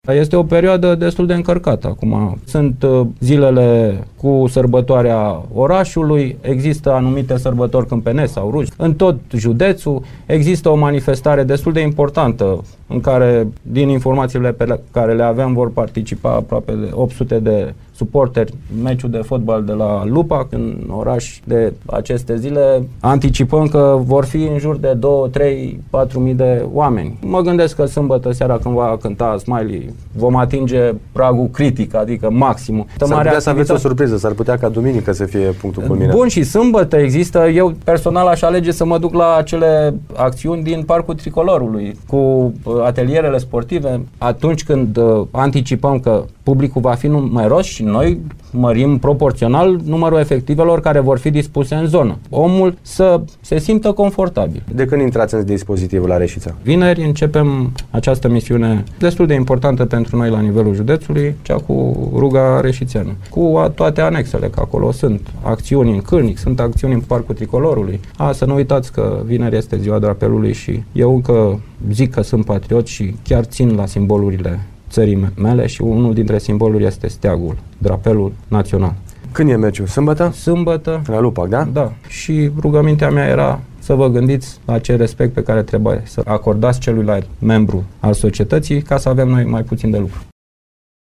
Este o perioadă destul de încărcată acum. Sunt zilele cu sărbătoarea orașului, există anumite sărbători câmpene sau ruși. În tot județul există o manifestare destul de importantă în care, din informațiile pe care le avem, vor participa aproape de 800 de suporteri, meciul de fotbal de la Lupac în oraș de aceste zile. Anticipăm că vor fi în jur de 2, 3, 4.000 de oameni. Mă gândesc că sâmbătă seara, când va cânta Smiley, vom atinge pragul critic, adică maximul. S-ar putea să aveți o surpriză, s-ar putea ca duminică să fie punctul culminant. Bun, și sâmbătă există, eu personal aș alege să mă duc la acele acțiuni din Parcul Tricolorului, cu atelierele sportive, atunci când anticipăm că publicul va fi numeros și noi mărim proporțional numărul efectivelor care vor fi dispuse în zonă. Omul să se simtă confortabil. De când intrați în dispozitivul la Reșița? Vineri începem această misiune destul de importantă pentru noi la nivelul județului, cea cu Ruga Reșițeanu. Cu toate anexele, că acolo sunt acțiuni în Cârnic, sunt acțiuni în Parcul Tricolorului. Să nu uitați că vineri este ziua drapelului și eu încă zic că sunt patriot și chiar țin la simbolurile țării mele și unul dintre simboluri este steagul, drapelul național. Când e meciul? Sâmbătă? Sâmbătă. La Lupac, da? Da. Și rugămintea mea era să vă gândiți la ce respect pe care trebuie să acordați celuilalt membru al societății ca să avem noi mai puțin de lucru.